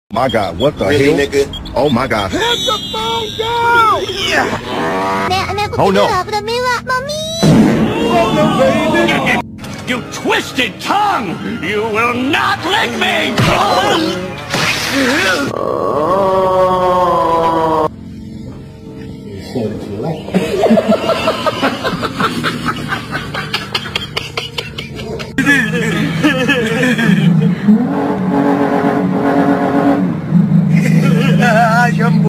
My God, what the Really, hell? nigga? Oh my God. Let the phone go! Oh no. You twisted tongue! You will not lick me!